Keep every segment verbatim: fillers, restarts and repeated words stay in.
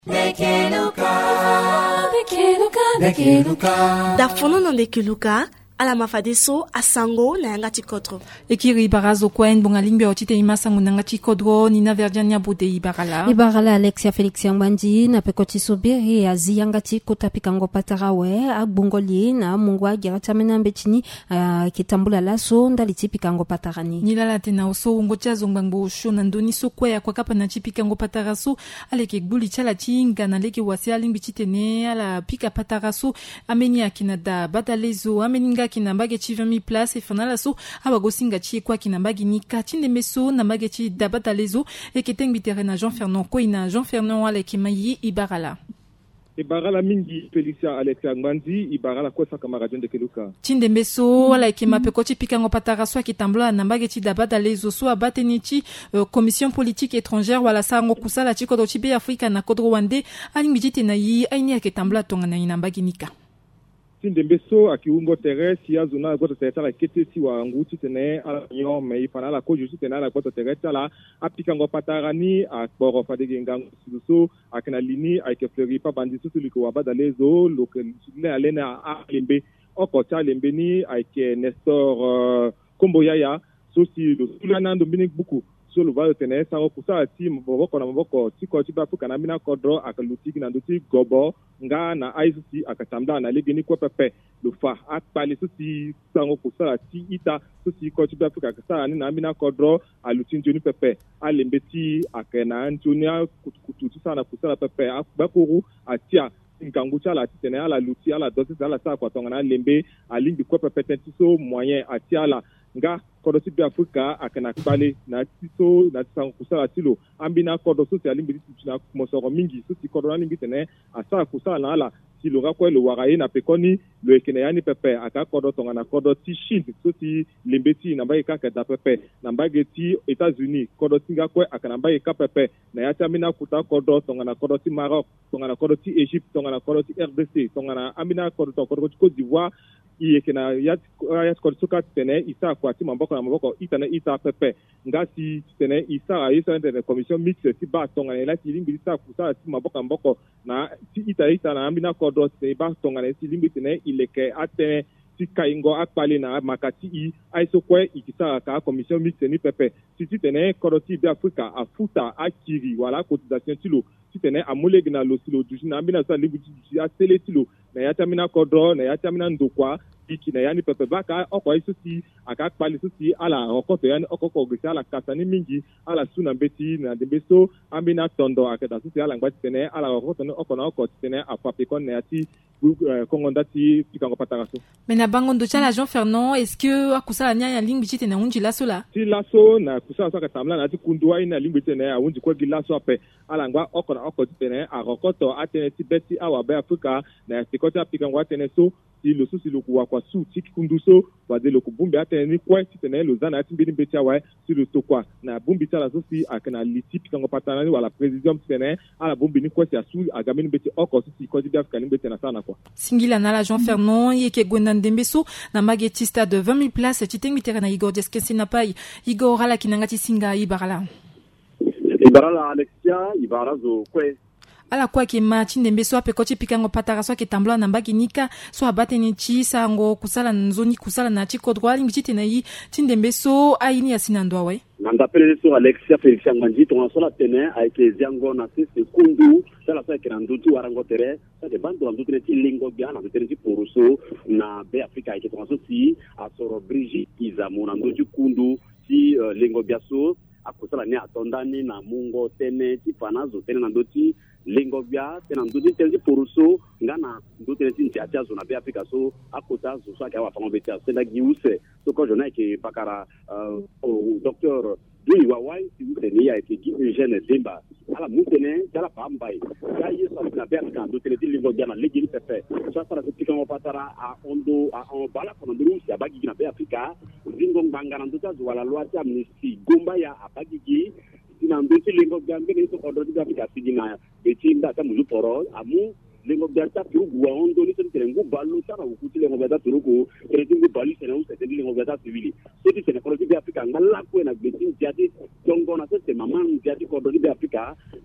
Nekeluka, nekeluka, nekeluka. Dafono no nekeluka. Ala mafadiso asango na yanga chikotro. Ekiri barazo kwen bunga lingbe otite imasangu nanga chikodro nina verjania bude ibarala. Ibarala Alexia Felix Yangbanji na pekoti sobere azi yanga chikota pikango patarawe agbungoli na mungwa giratamena mbechini uh, kitambula laso ndali chipikango patarani. Nilala tena oso ungocha zongbango sho nandoni so kwea kwa kapa na chipikango pataraso aleke gbuli chala chinga na leke wasi alingbi chitene ala pika pataraso ameni akinada badalezo ameninga kinambage chi vingt mille places et fanala so abagosinga chi kwa kinambage ni katine meso nambage chi dabata lezo et keteng biterena Jean Fernand koina Jean Fernand ale kimayi ibarala ibarala mingi Felicia Alex Yangbanji ibarala kwa saka magazine de Keluka chinde meso ala kima pekochi pikango patara so kitambula nambage chi dabata lezo so abateni chi uh, commission politique étrangère wala sango kusala chi kodo chi be Afrika na kodro wande alingi jite na yi aini akitambula tonga na inambage nika Tindembeso akiungo tere siya zona goto tere la kete si wa nguti tene ala nyo me ifana la ko justi tene ala goto tere la apika ngo patarani a boro fadege ngango suso akena lini ake fleuri pa bandi susu liko wabada lezo lokel le alena a lembe oko cha lembe ni ake Nestor Komboyaya so si lo sulana ndo binik buku so lo va tene sa okusa ti mboko na mboko ti ko ti ba fuka na mina kodro akaluti na nduti gobo nga na I C C akatamda na legeni kwa pepe lo fa akpali so ti sango kusa ti ita so ti ko ti ba fuka kasa ni na mina kodro aluti njoni pepe alembeti akena njonia kutukutu ti sana kusa pepe akbakuru atia ngangucha la tene ala luti ala dosi ala sa kwa tonga na lembe alingi kwa pepe tentiso moyen atia la nga kodosi bi Afrika akana kpale na tiso na tisango kusala tilo ambina kodo social mbidi na mosoro mingi so ti kodo na mbitene asa kusala na ala tilo ga kwelo waraye na pekoni lo ekene yani pepe aka kodo tonga na kodo ti Chine so ti lembeti na mbaye ka da pepe na mbaye ti États-Unis kodo tinga kwe akana mbaye ka pepe na yata mina kuta kodo tonga na kodo ti Maroc tonga na kodo ti Egypte tonga na kodo ti R D C tonga na amina kodo to kodo ti Côte d'Ivoire iyekena yat yat kodo suka tene isa kwa ti mamboko na mamboko itana ita pepe ngasi tene isa isa de commission mixte ti ba tonga na ti limbi isa kusa ti mamboko mboko na ti ita ita na amina kodo ti ba tonga na ti limbi tene ileke ate ti kaingo akpali na makati i aiso kwe ikisa ka commission mixte ni pepe ti ti tene kodo ti bi Afrika afuta akiri wala cotisation tilo ti tene amulegi na lo silo duji na amina sa limbi ti a tele tilo na yata mina kodro na yata mina ndokwa iki na yani pepe baka okwa isusi aka kpali susi ala okoto yani okoko gisi ala kasani mingi ala suna beti na dembeso ambina tondo akeda susi ala ngba tene ala okoto no okona okoti tene apape kon na yati kongonda ti pikango pataraso mena bango ndo chala Jean Fernand est-ce que akusala nya ya lingbi tene unji laso la ti laso na kusala so katamla na ti kundwa ina lingbi tene a unji kwa gilaso ape ala ngba okona okoti tene a okoto atene ti beti awa be Afrika na tikota pikango atene so si lo susi lo kuwa kwa su ti kunduso wade lo kubumbi atene ni kwa ti tene lo zana ati mbini beti awa si lo tokwa na bumbi tala susi akana liti pikango patana ni wala presidium tene ala bumbi ni kwa si asu agamini beti oko susi kwa jibi Afrika ni beti na sana kwa singila nala Jean Fernand yeke gwenda ndembeso na mageti stade vingt mille places ti mitere na Igor Deskensi na pai Igor ala kinangati singa ibarala ibarala Alexia ibarazo kwe ala kwa ke ma chindembe so ape kochi pikango patara so ke tambla na mbagi nika so abate ni chi sango kusala nzoni kusala na chi kodwa lingi chite na yi chindembe so aini asina ndwa we nanda pele so Alexia Felix Yangbanji to so la tene avec les yango na se sekundu sala sa kirandu tu warango tere sa de bando ndu tere ti lingo bia na tere ti poruso na be Afrika ke to so si asoro Brigitte Izamo na ndu kundu ti uh, lingo bia so akusala ni atondani na mungo tene ti panazo tene na ndoti lingo bia tena nduti tene poruso ngana ndu tene ti ntia zo na be Afrika so akota zo so akawa fango betia senda giuse so ko jona ke pakara uh, au docteur Dui wawai si mutene ya ke gi Eugène Demba ala mutene dala pambai ya yeso na be Afrika ndu tene ti lingo bia na legi pepe so sara se tikamo patara a ondo a on bala kono ndu si abagi na be Afrika zingo ngangana ndu ta zo wala loi ti amnesty gomba ya abagi na nduti lingo gambe ni so kodro di Afrika sigina betinda ta muju poro amu lingo gata turugu wa ondo ni tene ngu balu tara ukuti lingo gata turugu tene ngu balu tene u tene lingo gata civili so ti tene kodro di Afrika ngala ko na betin jadi jongo na tete maman jadi kodro di Afrika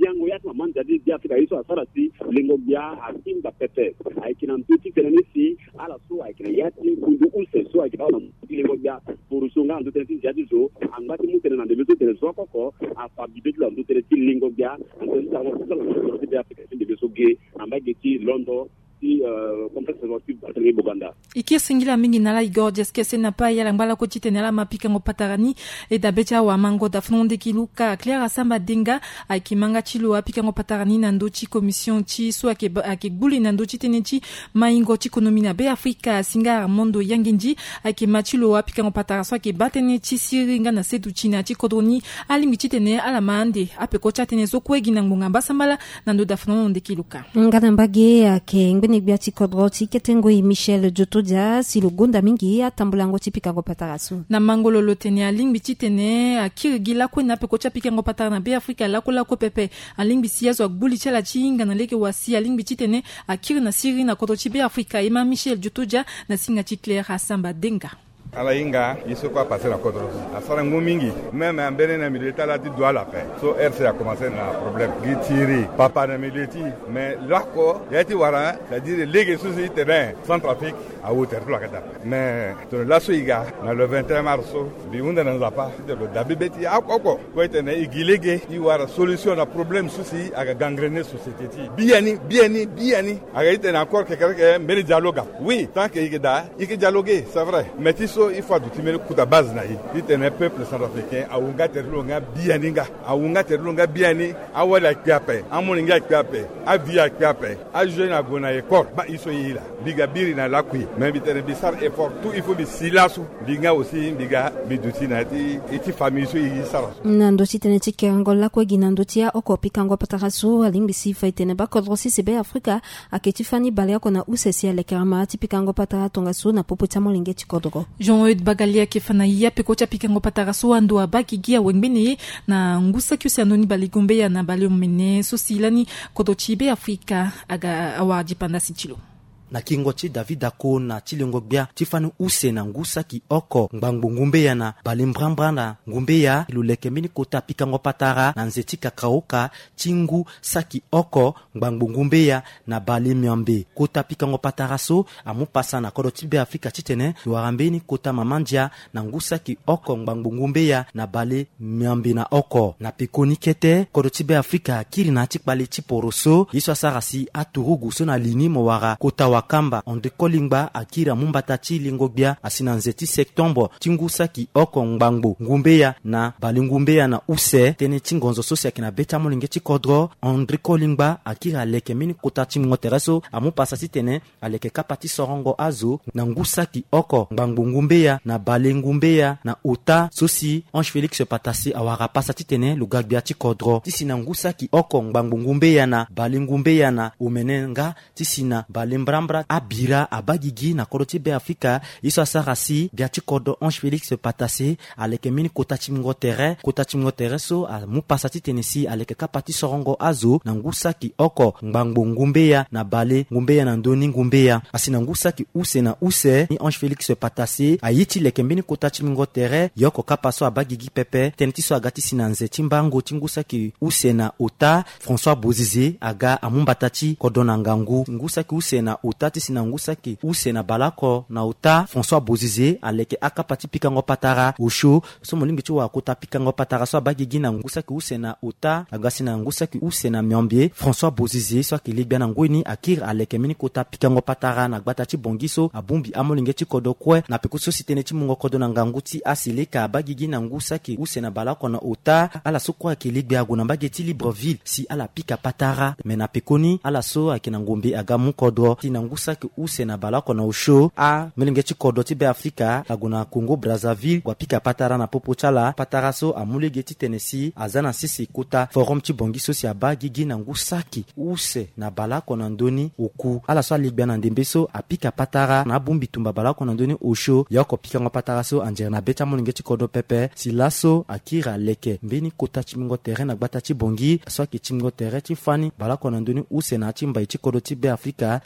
ziango ya maman jadi dia Afrika iso asara si lingo bia akinda pete aikina mtuti tena si ala so aikina yati kundu use so aikina na lingo bia purusunga ndo tena si jadi zo angati mutene na debezo tena zo koko afa bibetu ndo tena si lingo bia ndo sa wa so ndo tena Afrika ndi beso ge ambage ti London si complexe sportif batri Buganda ikia singila mingi nala igor jeske sena pa ya lambala ko titenela mapika ngo patarani e da becha wa mango da fnonde kiluka Clara Samba Denga akimanga chilo apika ngo patarani na ndochi commission chi so ake ake buli na ndochi tenechi maingo chi ekonomia be Afrika singa mondo yangenji ake machilo apika ngo pataraso ake batene chi siringa na sedu china chi kodoni alingi chitene ala mande ape ko chatene so kwegi na ngunga basambala na ndo da fnonde kiluka ngana mbage ake ngene bia chi kodroti ketengo Michel Jotodia si le gonda mingi atambulango tipika ngo pataraso na mangolo lotene alingi chitene akirigila ko na pe ko chapika ngo patana be Afrika la ko la ko pepe alingi siazo akbuli chala chinga na leke wasi alingi chitene akiri na siri na kotochi be Afrika ema Michel Jotodia na singa chi Clara Samba Denga ala inga iso quoi passer la côte a sara ngomingi même en benen na militaire là tu dois la faire so R C a commencé na problème gitiri papa na militaire mais là quoi yati wara c'est-à-dire les soucis terrain Centrafrique à hauteur la kata mais to la so iga na le vingt et un mars bi unda na zapa de le dabibeti akoko ko etene igilege i wara solution na problème souci aga gangrener société ti biani biani biani aga itena encore que quelqu'un mais dialogue oui tant que igeda il dialoguer c'est vrai mais tiso il faut du timel kuta base na yi itene peuple centrafricain a unga terlonga bianinga a unga terlonga biani a wala kiape a moninga kiape a via kiape a jeune a gona école ba iso yila biga biri na lakui mais bitene bisar effort tout il faut bi silasu biga aussi biga biduti na ti iti famille so yi sara nando titene tikengola ko ginando tia okopika ngo pataraso alingi sifa itene ba kodrosi sebe Afrika aketifani balea kona usesi ale karama tipika ngo patara tonga so na popota molinge tikodro Jean-Eudes Bagalia kefana ya pekocha pikango pataraso ando abaki gia wengbene na ngusa kyusi anoni baligombe ya na bale umene so silani kodochibe Afrika aga awaji panda sichilo na kingochi David Ako na chilengogbia tifani use na ngusa ki oko ngbangu ngumbe ya na balimbrambra na ngumbe ya iluleke mini kota pikango patara na nzeti kakaoka chingu saki oko ngbangu ngumbe ya na balimyambe kota pikango patara so amupasa na kodotibe Afrika chitene luarambeni kota mamandia na ngusa ki oko ngbangu ngumbe ya na bale myambe na oko na pekoni kete kodotibe Afrika kiri na chikbale chiporoso yiswa sarasi aturugu so na lini mowara kota wakamba onde kolingba akira mumbata chilingogbia asina nzeti septembre tingusa ki oko ngbangu ngumbeya na balingumbeya na use tene chingonzo sosia kina beta molinge chikodro onde kolingba akira leke mini kota chimngotereso amupasa sitene aleke kapati sorongo azo na ngusa ki oko ngbangu ngumbeya na balingumbeya na uta sosi Ange Félix Patasi awara pasa titene lugagbia chikodro tisina ngusa ki oko ngbangu ngumbeya na balingumbeya na umenenga tisina balimbra abira abagigi na koroti be Afrika iso asarasi biachi kodo Ange Félix Patase aleke mini kota chimingo terre kota chimingo terre so a mupasati tenesi aleke kapati sorongo azo na ngusaki oko ngbangu ngumbeya na bale ngumbeya na ndoni ngumbeya asina ngusaki use na use ni Ange Félix Patase ayiti leke mini kota chimingo terre yoko kapaso abagigi pepe tenetiso agati sinanze chimbango chingusaki use na ota François Bozize aga amumbatachi kodona ngangu ngusaki use na utati sinangusaki use na balako na uta François Bozize aleke akapati pikango patara usho so molingi chuwa kota pikango patara so bagigi na ngusaki use na uta agasi na ngusaki use na myambie François Bozize so kilibia na ngwini akir aleke mini kota pikango patara na gbatachi bongiso abumbi amolingi chikodo kwe na pekuso sitene chimungo kodo na nganguti asileka bagigi na ngusaki use na balako na uta ala so kwa kilibia guna bageti Libreville si ala pika patara mena pekoni ala so akina ngombe agamu kodro ngusaki use na balako na usho a melingechi kodoti be Afrika aguna Congo Brazzaville wapika patara na popo chala pataraso amulegeti Tennessee azana sisi kuta forum chibongiso si abagigi na ngusaki use na balako na ndoni oku ala so libia na ndembeso apika patara na bumbi tumba balako na ndoni usho yako pika ngo pataraso anjera na beta melingechi kodo pepe silaso akira leke mbeni kota chimingo terrain na gbata chibongi so ki chimingo terrain chifani balako na ndoni use na chimba ichi kodoti be Afrika sans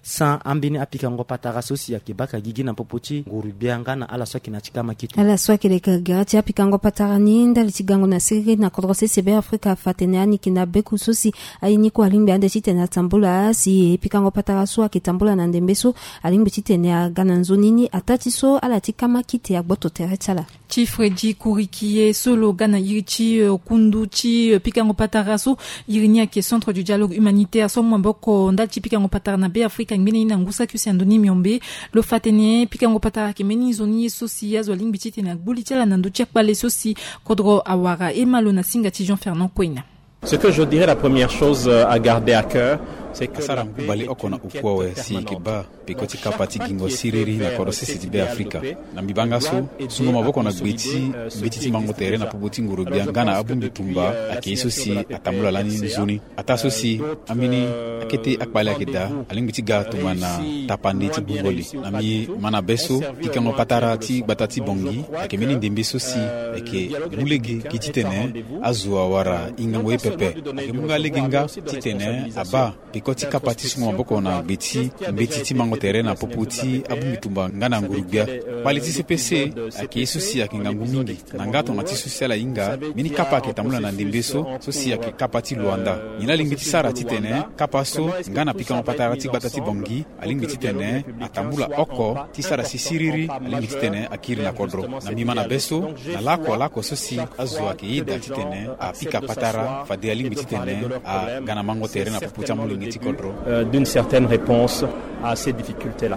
ambini apika ngo patara sosi ya kibaka gigi na popoti ngurubianga na ala swaki na chikama kitu ala swaki le kagati apika ngo patara ni ndali chigango na siri na kodrose sebe Afrika fateneani kina beku sosi aini ko alimbe ande chitena tambula si apika ngo patara so akitambula na ndembeso alimbe chitena gananzonini atati so ala tikama kite ya boto terechala Chifreji kurikie solo gana irichi kunduchi pikango pataraso irinia ke centre du dialogue humanitaire so mwamboko ndachi pikango patara na be Afrika ngene ina ngusa kusi andoni miombe lo fatene pikango patara ke meni zoni sosi ya zo limbiti na bulitela na ndo chakbale sosi kodro awara emalo na singa ti Jean Fernand Koina. Ce que je dirais la première chose à garder à cœur c'est que asara mkubali oko na ukwawe si kiba pikoti kapati gingo siriri na korosi sitibe Afrika na mbibanga so sungo maboko na gbiti gbiti mango tere na pubuti ngurubia ngana abundu tumba akiso si atamula lani nzuni ataso si amini akete akbala kida alingbiti ga tumana tapandi ti bungoli nami mana beso pikango patarati batati bongi akemini ndembeso si eke mulege kititene azua wara ingango epepe akemunga legenga titene aba pikoti kapati sungo maboko na gbiti gbiti ti mango tere na poputi abumitumba ngana ngurubia baliti C P C akiso si akingangu mingi na ngato ngati sosiala inga mini kapa aketamula na ndembeso sosi ake kapati Luanda nina lingiti sara titene kapaso ngana pikango patarati batati bongi alingiti tene atamula oko tisara sisiriri alingiti tene akiri na kodro na mima na beso na lako lako sosi azu akiida titene apika patara fade alingiti tene a gana mango tere na poputi amulingiti kodro euh, d'une certaine réponse à ces difficultés là.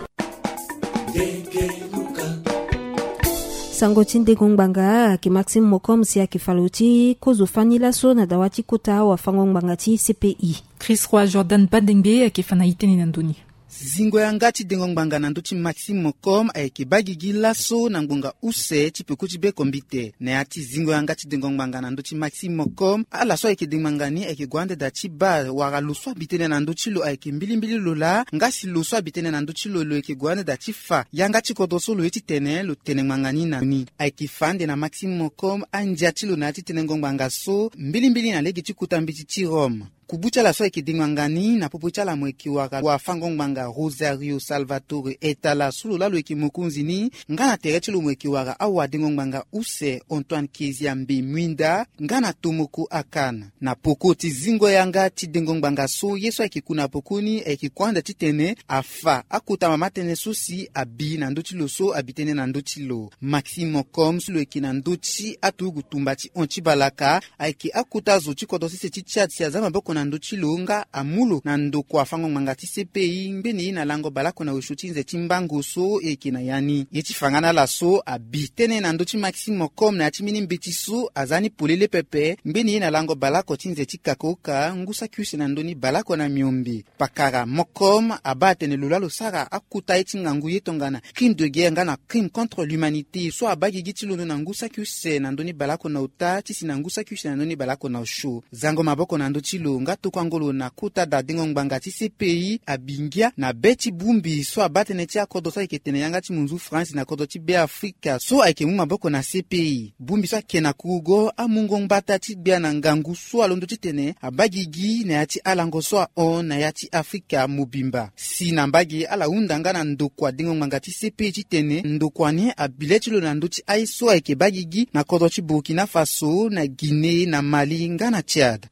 Sango chinde gongbanga ki Maxime Mokom si akifaluti kozufani laso na dawati kuta wa fangongbanga ti C P I. Chris Roy Jordan Badengbe akifana iteni na ndoni. Zingo yangati dengongbanga na nduchi Maxime Mokom aeke bagigi laso na ngunga use chipekuchi be kombite. Ne ati zingo yangati dengongbanga na nduchi Maxime Mokom ala so aeke dengmangani aeke gwande da chiba wara luswa bitene na nduchi lo aeke mbili mbili lola ngasi luswa bitene na nduchi lo lo aeke gwande da chifa yangati kodoso lo eti tene lo tenengmangani na ni aeke fande na Maxime Mokom anjati lo na ati tenengongbanga so mbili mbili na legi chikutambichi chirom. Kubucha la so ekidingwangani na popocha la mweki waka wa fangongbanga Rosario Salvatore etala sulu la lo ekimokunzini ngana terechelo mweki waka awa dingongbanga use Antoine Keziambi Mwinda ngana Tomoko Akana na pokoti zingo yanga ti dingongbanga so yeso ekikuna pokuni ekikwanda titene afa akuta mamatene sosi abi na ndochi lo so abitene na ndochi lo Maxime Mokom sulu ekina ndochi atugu tumbati onchi balaka aiki akuta zochi kodosi se chichati ya zama boko na ndochi longa amulo na ndoko afango mangati C P I mbeni na lango balako na ushutinze timbango so ekina yani yeti fangana la so abitene na ndochi Maxime Mokom na chimini mbiti so azani polele pepe mbeni na lango balako tinze tikakoka ngusa kyusi na ndoni balako na miombi pakara Mokom abatene lulalo sara akuta eti ngangu yetongana crime de guerre ngana crime contre l'humanité so abagi gitilono na ngusa kyusi na ndoni balako na uta tisi na ngusa kyusi na ndoni balako na ushu zango maboko na ndochi longa tukwangolo na kuta da dingongbanga ti C P I abingia na beti bumbi so abatene ti akodo so eketene yanga ti munzu France na kodo ti be Afrika so aike mu maboko na C P I bumbi so kena kugo amungo ngbata ti bia na ngangu so alondo ti tene abagigi na yati alango so on na yati Afrika mubimba si na mbagi ala undanga na ndokwa dingongbanga ti C P I ti tene ndokwani abileti lo na ndoti ai so aike bagigi na kodo ti Burkina Faso na Guinée na Mali ngana Tchad.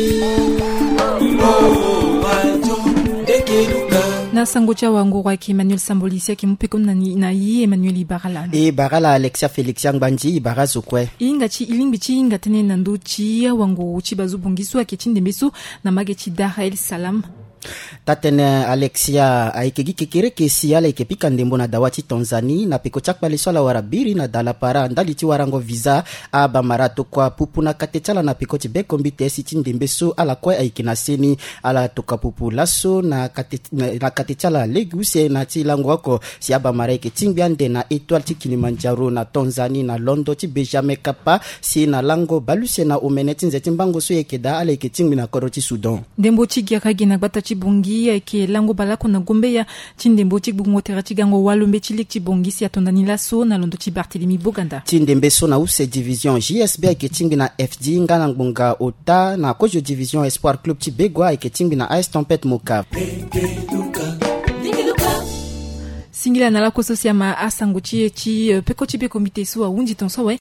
Na sangocha wangu wa Emmanuel Sambolisia ki mupeko na na yi Emmanuel Ibarala. E Barala Alexia Felix Yangbanji Ibarazo kwe. Inga chi ilimbi chi inga tene na ndochi wangu chibazu bongisu akechinde mesu na magechi Dar el Salam. Tatene Alexia aikegi kekere kesi ala ikepika ndembo na dawati Tanzania na peko chakbale swala warabiri na dala para ndali ti warango visa aba marato kwa pupu na katechala na peko ti bekombite siti ndembe so ala kwa aikina seni ala toka pupu laso na kate na, na katechala leguse na ti lango wako si aba maraike tingbiande na etoile ti Kilimanjaro na Tanzania na Londo ti Benjamin Kapa si na lango baluse na umeneti nzeti mbango so yekeda ala iketingbi na koro ti Sudan ndembo ti giakagi na gbata ti bongi ke lango balako na gombe ya tindembo ti bungotera ti gango walombe ti lik ti bongi si atondani laso na londo ti Barthélemy Boganda tindembe so na use division J S B ke tingbi na F D ngana ngbonga ota na kojo division Espoir Club ti Begwa ke tingbi na A S Tempête Moka. singila na la koso siama asango chi chi peko chi be komite so awundi ton so we